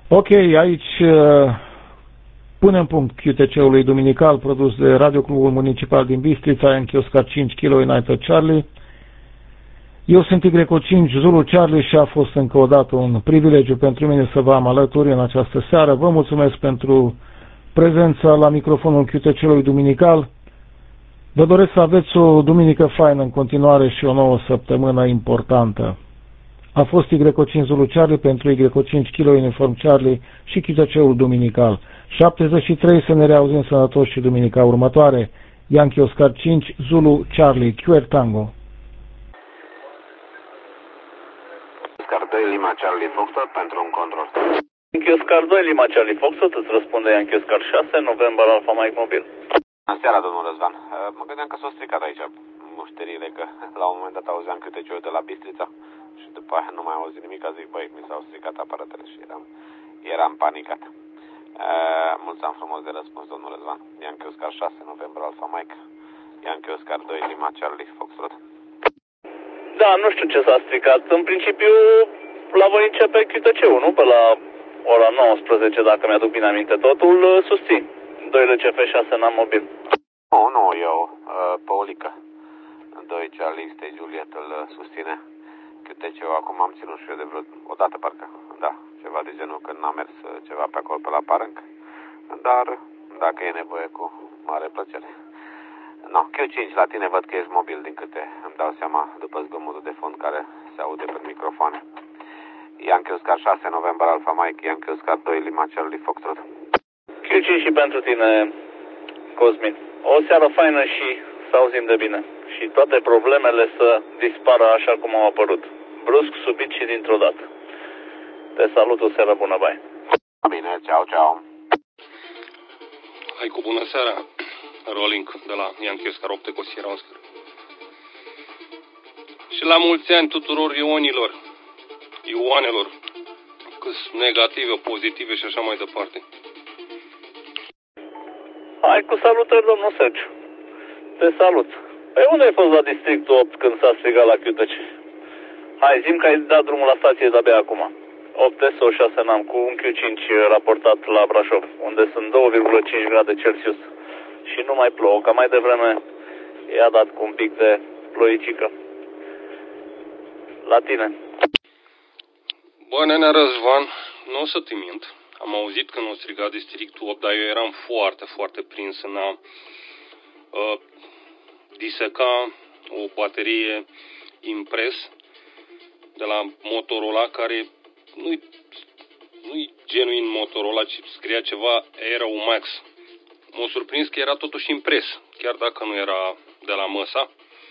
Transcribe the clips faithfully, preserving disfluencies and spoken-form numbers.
Ok, aici uh, punem punct Q T C-ului duminical produs de Radio Clubul Municipal din Bistrița, Yankee Oscar cinci Kilo United Charlie. Eu sunt Y cinci Zulu Charlie și a fost încă o dată un privilegiu pentru mine să vă am alături în această seară. Vă mulțumesc pentru prezența la microfonul Q T C-ului duminical. Vă doresc să aveți o duminică faină în continuare și o nouă săptămână importantă. A fost Y cinci Zulu Charlie pentru Y cinci Kilo Uniform Charlie și Q T C-ul duminical. șaptezeci și trei să ne reauzim sănătoși și duminica următoare. Yankee Oscar cinci Zulu Charlie Q R Tango. Oscar doi Lima Charlie Foxtrot pentru un control. Yankee Oscar doi Lima Charlie Foxtrot, îți răspunde Yankee Oscar șase November Alpha Mike Mobil. Bună seara, domnul Răzvan. Mă gândeam că s-a stricat aici mușterile, că la un moment dat auzeam câte ce de la Bistrița și după aia nu mai auzi nimic, zic, băi, mi s-au stricat aparatele și eram, eram panicat. Uh, mulțumim frumos de răspuns, domnul Răzvan. Yankee Oscar șase November Alpha Mike, Yankee Oscar doi Lima Charlie Foxtrot. Da, nu știu ce s-a stricat. În principiu, la voi începe Q T C-ul, nu? Pe la ora nouăsprezece, dacă mi-aduc bine aminte. Totul susțin. doi L C F șase N A M mobil. Nu, nu, eu, uh, Paulica. doi Charlie State Juliet îl susține. Q T C-ul acum am ținut și eu de vreo o dată parcă. Da, ceva de genul când n-a mers ceva pe acolo pe la Parenc. Dar dacă e nevoie, cu mare plăcere. No, Q cinci la tine văd că ești mobil, din câte îmi dau seama după zgomotul de fond care se aude pe microfoane. Yankee Oscar șase November Alpha Mike, Yankee Oscar doi Lima Charlie Foxtrot. Q cinci și pentru tine, Cosmin. O seară faină și să auzim de bine. Și toate problemele să dispară așa cum au apărut. Brusc, subit și dintr-o dată. Te salut, o seară bună, bye. Bine, ceau, ceau. Hai cu bună seara, Rolling de la Yankee Oscar opt cu Sierra Oscar. Și la mulți ani tuturor ionilor, ioanelor, că sunt negative, pozitive și așa mai departe. Hai cu salutări, domnul Sergiu. Te salut. Păi unde ai fost la Districtul opt când s-a strigat la Q T C? Hai, zi-mi că ai dat drumul la stație de-abia acum. opt S O șase N A M cu un Q cinci raportat la Brașov, unde sunt doi virgulă cinci grade Celsius și nu mai plouă, ca mai devreme i-a dat cu un pic de ploicică. La tine. Bă, nenea Răzvan, nu o să te mint. Am auzit că n-o strigat Districtul opt, dar eu eram foarte, foarte prins în a uh, diseca o baterie Impress de la Motorola, care nu-i, nu-i genuin Motorola, ci scria ceva Aero Max. M-a surprins că era totuși Impress, chiar dacă nu era de la Măsa.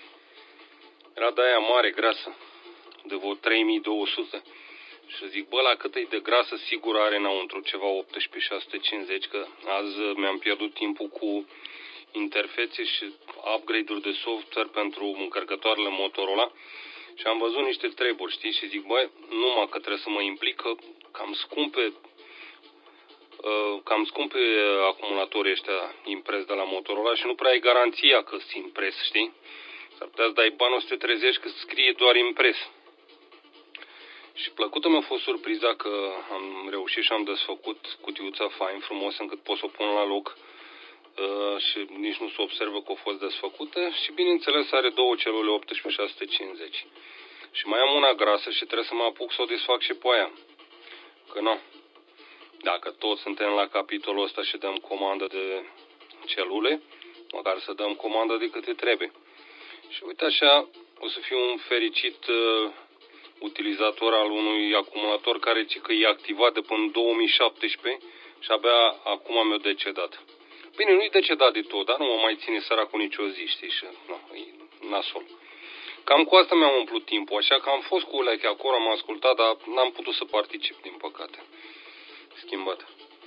Era de aia mare, grasă, de vreo trei mii două sute. Și zic, bă, la cât e de grasă, sigur are înăuntru ceva optsprezece șase sute cincizeci, că azi mi-am pierdut timpul cu interfețe și upgrade-uri de software pentru încărcătoarele Motorola și am văzut niște treburi, știi, și zic, băi, numai că trebuie să mă implic, că cam scumpe, uh, cam scumpe acumulatorii ăștia Impress de la Motorola și nu prea ai garanția că sunt Impress, știi? S-ar putea să dai bani, o să te trezești că scrie doar Impress. Și plăcută mi-a fost surpriza că am reușit și am desfăcut cutiuța fain frumos încât pot să o pun la loc uh, și nici nu se observă că a fost desfăcută și bineînțeles are două celule optsprezece șase sute cincizeci. Și mai am una grasă și trebuie să mă apuc să o desfac și pe aia. Că nu. Dacă toți suntem la capitolul ăsta și dăm comandă de celule, măcar să dăm comandă de câte trebuie. Și uite așa, o să fiu un fericit uh, utilizator al unui acumulator care ci că e activat de până în două mii șaptesprezece și abia acum mi-a decedat. Bine, nu-i decedat de tot, dar nu mă mai ține săracul nicio zi, știi, și nu, e nasol. Cam cu asta mi-am umplut timpul, așa că am fost cu uleche acolo, am ascultat, dar n-am putut să particip, din păcate. Schimbat.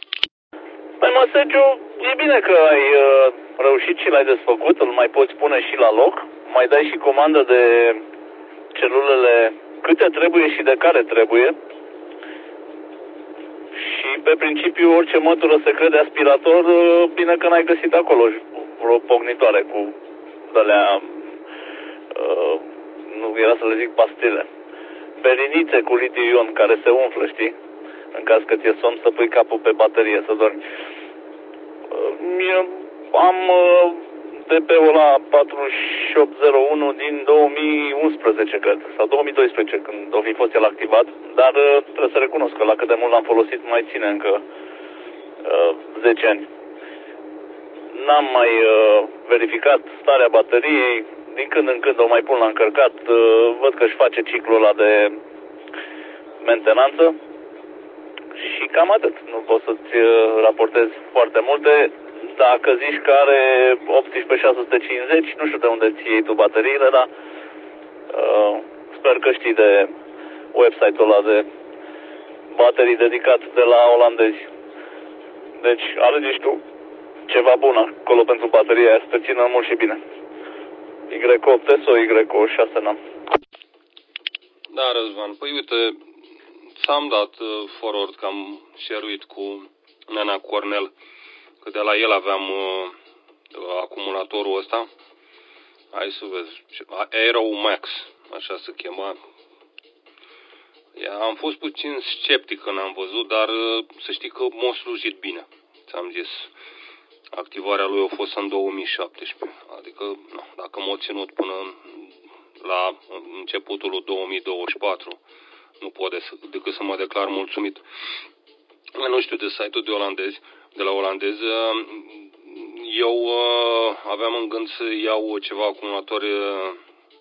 Păi mă, Sergiu, e bine că ai uh, reușit și l-ai desfăcut, îl mai poți pune și la loc, mai dai și comandă de celulele câte trebuie și de care trebuie. Și pe principiu orice mătură secret de aspirator, bine că n-ai găsit acolo vreo pognitoare cu de-alea, uh, nu era să le zic pastile, perinițe cu litiu-ion care se umflă, știi? în caz că ți-e somn, să pui capul pe baterie, să dormi. Eu am D P-ul la patruzeci și opt zero unu din două mii unsprezece, cred, sau două mii doisprezece, când o fi fost el activat, dar trebuie să recunosc că la cât de mult l-am folosit mai ține încă uh, zece ani. N-am mai uh, verificat starea bateriei, din când în când o mai pun la încărcat, uh, văd că își face ciclul ăla de mentenanță și cam atât. Nu pot să-ți uh, raportez foarte multe. Dacă zici că are optsprezece șase sute cincizeci, nu știu de unde ți iei tu bateriile, dar uh, sper că știi de website-ul ăla de baterii dedicat de la olandezi. Deci alegi tu ceva bun acolo pentru bateria aia, să te țină mult și bine. Y opt S sau Y șase N. Da, Răzvan, păi uite, ți-am dat uh, forward că am share-uit cu Nenea Cornel, că de la el aveam uh, acumulatorul ăsta. Hai să vezi, Aero Max, așa se chema. Am fost puțin sceptic când am văzut, dar uh, să știi că m-a slujit bine. Ți-am zis, activarea lui a fost în două mii șaptesprezece, adică no, dacă m-a ținut până la începutul lui două mii douăzeci și patru, nu pot decât să mă declar mulțumit. Nu știu de site-ul de olandezi, de la olandez, eu uh, aveam în gând să iau ceva acumulatori uh,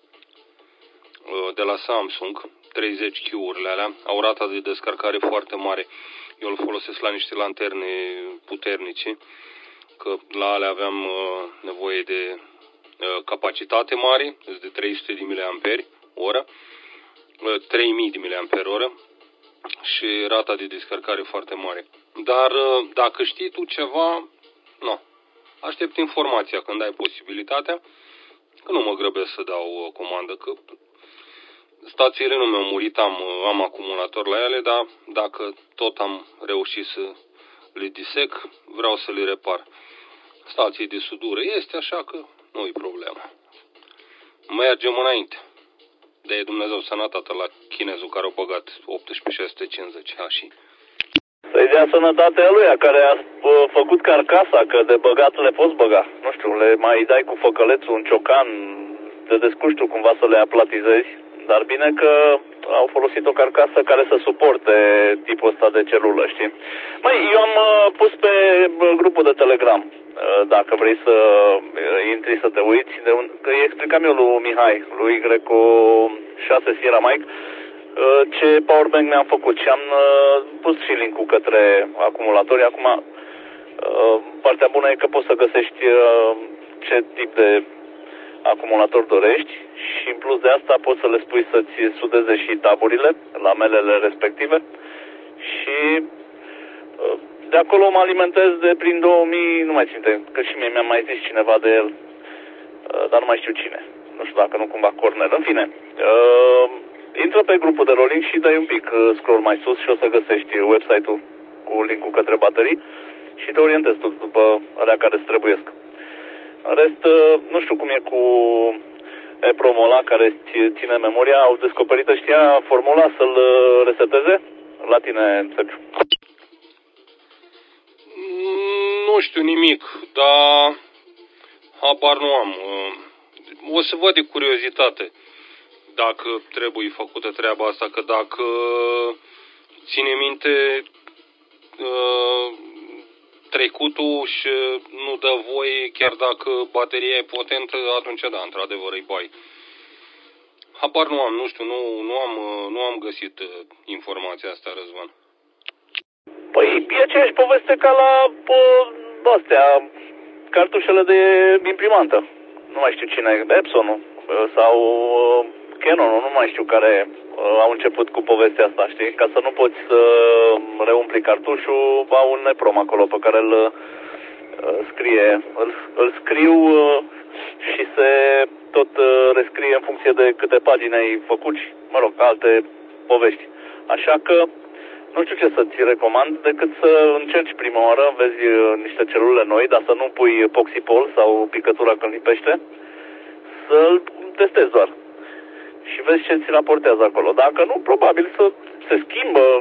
de la Samsung, treizeci Q-urile alea, au rata de descărcare foarte mare. Eu îl folosesc la niște lanterne puternice, că la alea aveam uh, nevoie de uh, capacitate mare, de trei sute de miliamperi oră, uh, trei mii de miliamperi oră și rata de descărcare foarte mare. Dar uh, dacă știi tu ceva, nu, aștept informația când ai posibilitatea, că nu mă grăbesc să dau uh, comandă, că stațiile nu mi-au murit, am, am acumulator la ele, dar dacă tot am reușit să le disec, vreau să le repar. Stații de sudură este, așa că nu-i problemă. Mergem înainte. De Dumnezeu sănătate la chinezul care a băgat optsprezece șase sute cincizeci și să-i dea sănătatea lui, care a făcut carcasa, că de băgat le poți băga. Nu știu, le mai dai cu făcălețul un ciocan, te descurci tu cumva să le aplatizezi, dar bine că au folosit o carcasă care să suporte tipul ăsta de celulă, știi? Măi, eu am uh, pus pe grupul de Telegram, uh, dacă vrei să uh, intri să te uiți, de un... că îi explicam eu lui Mihai, lui Y șase Sierra Mike, uh, ce powerbank mi-am făcut și am uh, pus și link-ul către acumulatori. Acum, uh, partea bună e că poți să găsești uh, ce tip de acumulator dorești și în plus de asta poți să le spui să-ți sudeze și taburile, lamelele respective și de acolo mă alimentez de prin două mii, nu mai țin, că și mie mi-a mai zis cineva de el, dar nu mai știu cine, nu știu dacă nu cumva Cornel. În fine, intră pe grupul de rolling și dai un pic scroll mai sus și o să găsești website-ul cu link-ul către baterii și te orientezi tu după alea care îți trebuiesc. În rest, nu știu cum e cu EPROM ăla care îți ține memoria. Au descoperit ăștia formula să-l reseteze? La tine, Sergiu. Nu știu nimic, dar habar nu am. O să văd de curiozitate dacă trebuie făcută treaba asta, că dacă ține minte trecutul și nu dă voie, chiar dacă bateria e potentă, atunci da, într-adevăr îi bai. Habar nu am, nu știu, nu, nu, am, nu am găsit informația asta, Răzvan. Păi e aceeași poveste ca la pă, astea, cartușele de imprimantă. Nu mai știu cine, Epson sau Canon, nu mai știu care au început cu povestea asta, știi? Ca să nu poți să reumpli cartușul, au un EPROM acolo pe care îl scrie, îl, îl scriu și se tot rescrie în funcție de câte pagini ai făcut și, mă rog, alte povești. Așa că nu știu ce să-ți recomand decât să încerci prima oară, vezi niște celule noi, dar să nu pui Poxipol sau picătura când lipește, să-l testezi doar. Și vezi ce ți raportează acolo. Dacă nu, probabil să se schimbă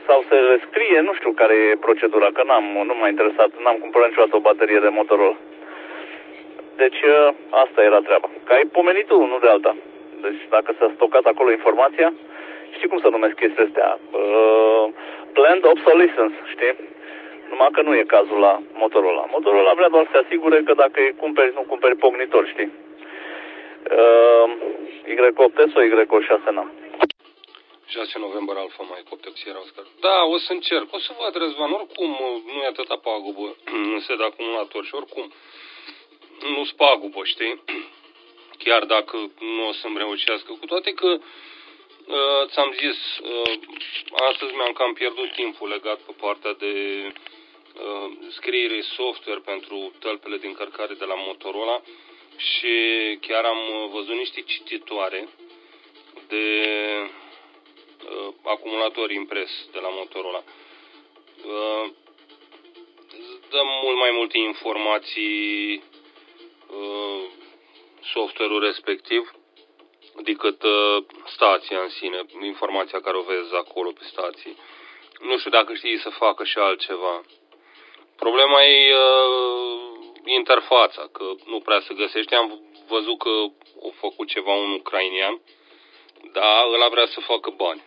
sau se rescrie, nu știu care e procedura, că n-am, nu m-a interesat, n-am cumpărat niciodată o baterie de Motorola. Deci asta era treaba. Că ai pomenit tu, nu de alta. Deci dacă s-a stocat acolo informația, știi cum să numesc chestia astea? Uh, planned obsolescence, știi? Numai că nu e cazul la Motorola. Motorola vrea doar să se asigure că dacă îi cumperi, nu cumperi pognitor, știi? Uh, Y opt S sau Y șase N? șase noiembrie Alfa mai opte Sierra Oscar. Da, o să încerc. O să văd, Răzvan, oricum nu e atâta pagubă în set de acumulator și oricum nu-s pagubă, știi? Chiar dacă nu o să-mi reușească. Cu toate că uh, ți-am zis, uh, astăzi mi-am cam pierdut timpul legat pe partea de uh, scriere software pentru tălpele de încărcare de la Motorola și chiar am văzut niște cititoare de uh, acumulator impres de la Motorola. Uh, dă mult mai multe informații uh, software-ul respectiv decât uh, stația în sine, informația care o vezi acolo pe stații. Nu știu dacă știi să facă și altceva. Problema e uh, interfața, că nu prea se găsește. Am văzut că a făcut ceva un ucrainian, dar ăla vrea să facă bani.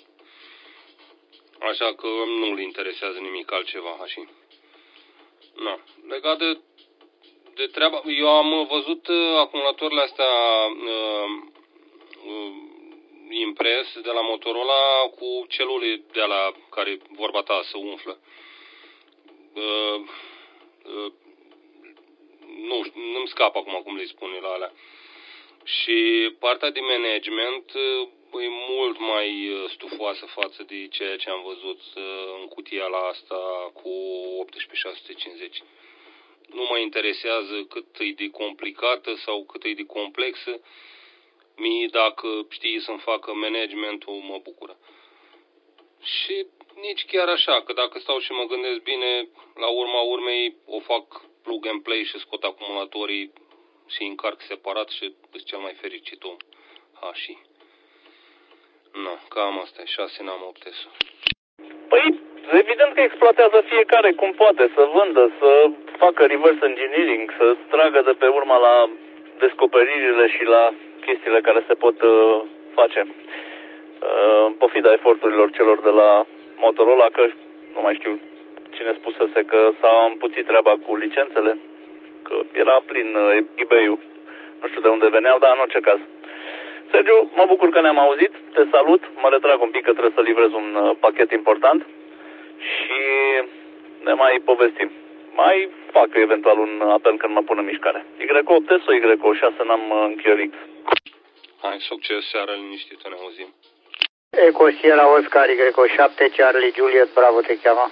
Așa că nu-l interesează nimic altceva, așa. Na. Legat de, de treaba, eu am văzut uh, acumulatoarele astea uh, uh, impres de la Motorola cu celule de la care vorba ta să umflă. Uh, uh, nu, nu-mi scap acum cum le spune la alea. Și partea de management uh, e mult mai stufoasă față de ceea ce am văzut uh, în cutia la asta cu optsprezece șase sute cincizeci. Nu mă interesează cât e de complicată sau cât e de complexă. Mie, dacă știi să-mi facă managementul, mă bucură. Și nici chiar așa, că dacă stau și mă gândesc bine, la urma urmei o fac plug and play și scot acumulatorii și încarc separat și sunt cel mai fericit om. Ha, și... Nu, cam asta e, șase N-am opt S. Păi, evident că exploatează fiecare cum poate, să vândă, să facă reverse engineering, să tragă de pe urma la descoperirile și la chestiile care se pot uh, face. Uh, în pofida eforturilor celor de la Motorola, că nu mai știu cine spusese că s-a împuțit treaba cu licențele, că era plin uh, eBay-ul. Nu știu de unde veneau, dar în orice caz. Sergiu, mă bucur că ne-am auzit, te salut, mă retrag un pic că trebuie să livrez un uh, pachet important și ne mai povestim. Mai fac eventual un apel când mă pun în mișcare. Y opt S sau Y șase N-am încheiat. Hai, succes, seara liniștită, ne auzim. Eco Sierra Oscar, Y șapte, Charlie Juliet, Bravo te cheamă.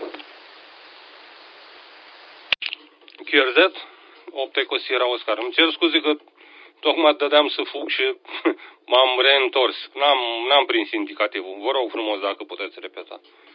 Q R Z, opt Eco Sierra Oscar. Îmi cer scuze că tocmai dădeam să fug și m-am reîntors. N-am, n-am prins indicativul. Vă rog frumos dacă puteți repeta.